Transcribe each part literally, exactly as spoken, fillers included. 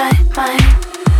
my mind.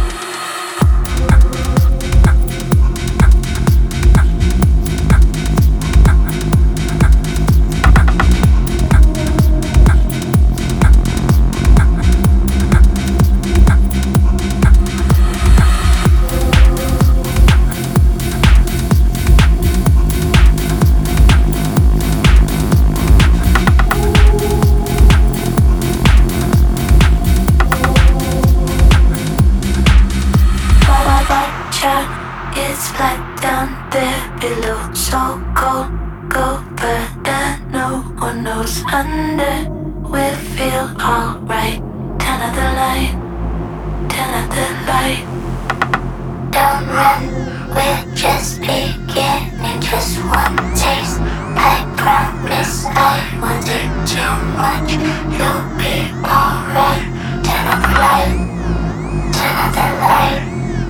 It's black down there below, so cold, go but no one knows under. We'll feel alright. Turn out the light, turn out the light. Don't run, we're just beginning. Just one taste, I promise I won't take too much. You'll be alright. Turn out the light, turn out the light.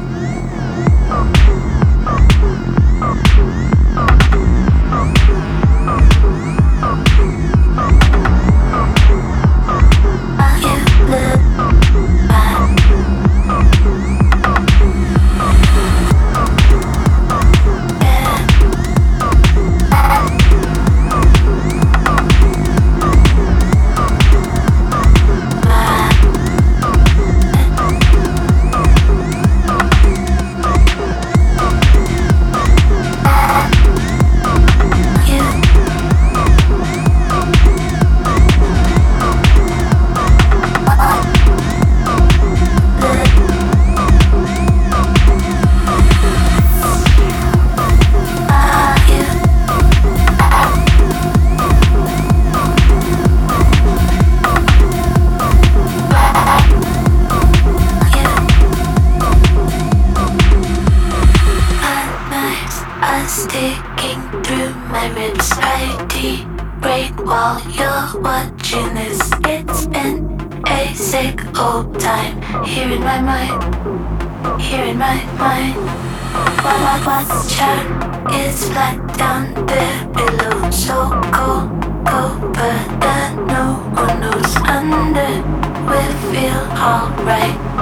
Sticking through my ribs, I degrade while you're watching this. It's been a sick old time here in my mind, here in my mind. What, what's chat? It's black down there below, so cold, cold, but no one knows under. We'll feel alright.